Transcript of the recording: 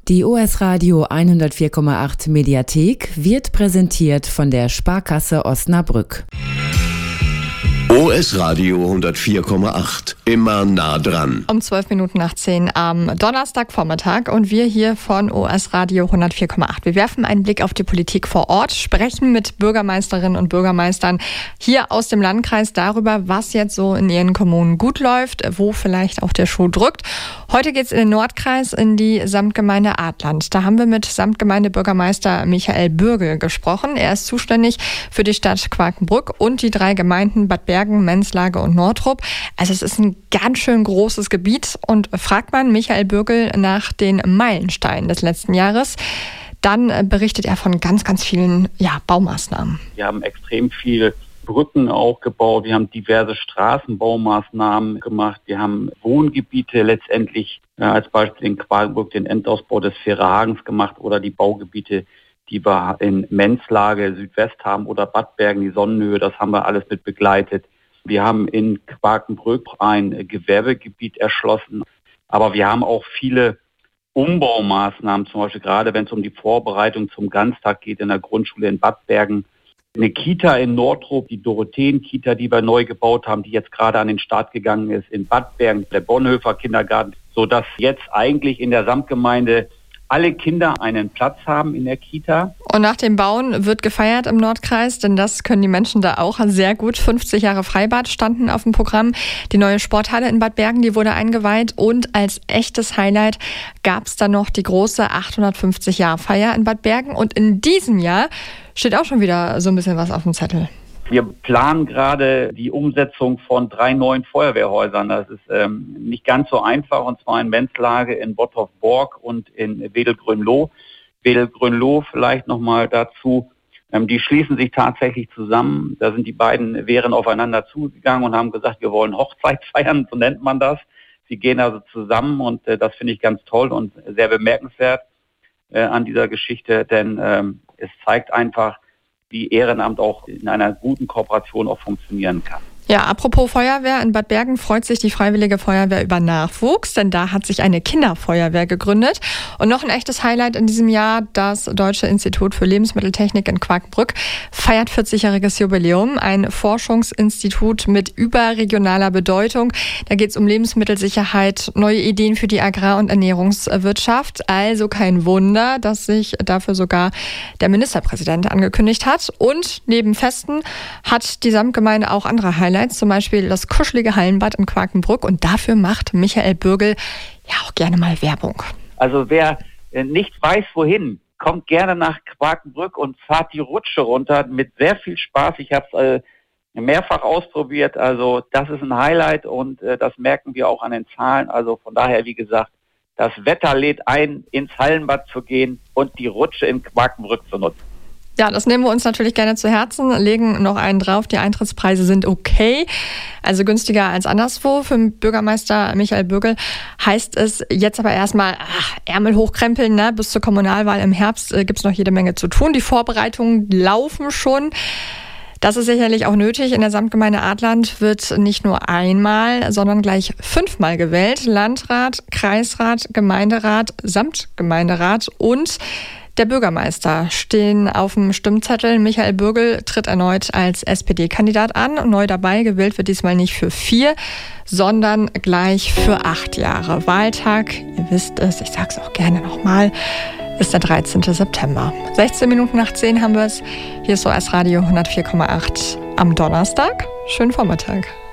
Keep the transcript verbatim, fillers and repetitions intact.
Die O S Radio hundertvier Komma acht Mediathek wird präsentiert von der Sparkasse Osnabrück. O S Radio hundertvier Komma acht. Immer nah dran. Um zwölf Minuten nach zehn am Donnerstagvormittag und wir hier von O S Radio hundertvier Komma acht. Wir werfen einen Blick auf die Politik vor Ort, sprechen mit Bürgermeisterinnen und Bürgermeistern hier aus dem Landkreis darüber, was jetzt so in ihren Kommunen gut läuft, wo vielleicht auch der Schuh drückt. Heute geht es in den Nordkreis, in die Samtgemeinde Adland. Da haben wir mit Samtgemeindebürgermeister Michael Bürgel gesprochen. Er ist zuständig für die Stadt Quakenbrück und die drei Gemeinden Bad Bergen, Menslage und Nordrup. Also es ist ein ganz schön großes Gebiet und fragt man Michael Bürgel nach den Meilensteinen des letzten Jahres, dann berichtet er von ganz, ganz vielen ja, Baumaßnahmen. Wir haben extrem viel Brücken auch gebaut, wir haben diverse Straßenbaumaßnahmen gemacht, wir haben Wohngebiete letztendlich, ja, als Beispiel in Quakenbrück den Endausbau des Fährerhagens gemacht oder die Baugebiete, die wir in Menslage Südwest haben oder Bad Bergen, die Sonnenhöhe, das haben wir alles mit begleitet. Wir haben in Quakenbrück ein Gewerbegebiet erschlossen, aber wir haben auch viele Umbaumaßnahmen, zum Beispiel gerade wenn es um die Vorbereitung zum Ganztag geht in der Grundschule in Bad Bergen. Eine Kita in Nordrup, die Dorotheen-Kita, die wir neu gebaut haben, die jetzt gerade an den Start gegangen ist in Bad Bergen, der Bonhoeffer Kindergarten, sodass jetzt eigentlich in der Samtgemeinde alle Kinder einen Platz haben in der Kita. Und nach dem Bauen wird gefeiert im Nordkreis, denn das können die Menschen da auch sehr gut. fünfzig Jahre Freibad standen auf dem Programm. Die neue Sporthalle in Bad Bergen, die wurde eingeweiht. Und als echtes Highlight gab es dann noch die große achthundertfünfzig Jahre Feier in Bad Bergen. Und in diesem Jahr steht auch schon wieder so ein bisschen was auf dem Zettel. Wir planen gerade die Umsetzung von drei neuen Feuerwehrhäusern. Das ist ähm, nicht ganz so einfach, und zwar in Menslage, in Bottorf-Borg und in Wedel-Grünloh. Wedel-Grünloh vielleicht nochmal dazu. Ähm, die schließen sich tatsächlich zusammen. Da sind die beiden Wehren aufeinander zugegangen und haben gesagt, wir wollen Hochzeit feiern, so nennt man das. Sie gehen also zusammen und äh, das finde ich ganz toll und sehr bemerkenswert äh, an dieser Geschichte, denn ähm, es zeigt einfach, wie Ehrenamt auch in einer guten Kooperation auch funktionieren kann. Ja, apropos Feuerwehr, in Bad Bergen freut sich die Freiwillige Feuerwehr über Nachwuchs, denn da hat sich eine Kinderfeuerwehr gegründet. Und noch ein echtes Highlight in diesem Jahr, das Deutsche Institut für Lebensmitteltechnik in Quakenbrück feiert vierzigjähriges Jubiläum. Ein Forschungsinstitut mit überregionaler Bedeutung. Da geht es um Lebensmittelsicherheit, neue Ideen für die Agrar- und Ernährungswirtschaft. Also kein Wunder, dass sich dafür sogar der Ministerpräsident angekündigt hat. Und neben Festen hat die Samtgemeinde auch andere Highlights. Zum Beispiel das kuschelige Hallenbad in Quakenbrück, und dafür macht Michael Bürgel ja auch gerne mal Werbung. Also wer nicht weiß, wohin, kommt gerne nach Quakenbrück und fahrt die Rutsche runter mit sehr viel Spaß. Ich habe es äh, mehrfach ausprobiert, also das ist ein Highlight und äh, das merken wir auch an den Zahlen. Also von daher, wie gesagt, das Wetter lädt ein, ins Hallenbad zu gehen und die Rutsche in Quakenbrück zu nutzen. Ja, das nehmen wir uns natürlich gerne zu Herzen, legen noch einen drauf. Die Eintrittspreise sind okay, also günstiger als anderswo. Für den Bürgermeister Michael Bürgel heißt es jetzt aber erstmal ach, Ärmel hochkrempeln. Ne? Bis zur Kommunalwahl im Herbst äh, gibt es noch jede Menge zu tun. Die Vorbereitungen laufen schon. Das ist sicherlich auch nötig. In der Samtgemeinde Adland wird nicht nur einmal, sondern gleich fünfmal gewählt. Landrat, Kreisrat, Gemeinderat, Samtgemeinderat und der Bürgermeister stehen auf dem Stimmzettel. Michael Bürgel tritt erneut als S P D-Kandidat an. Neu dabei, gewählt wird diesmal nicht für vier, sondern gleich für acht Jahre. Wahltag, ihr wisst es, ich sage es auch gerne nochmal, ist der dreizehnten September. sechzehn Minuten nach zehn haben wir es. Hier ist O S Radio hundertvier Komma acht am Donnerstag. Schönen Vormittag.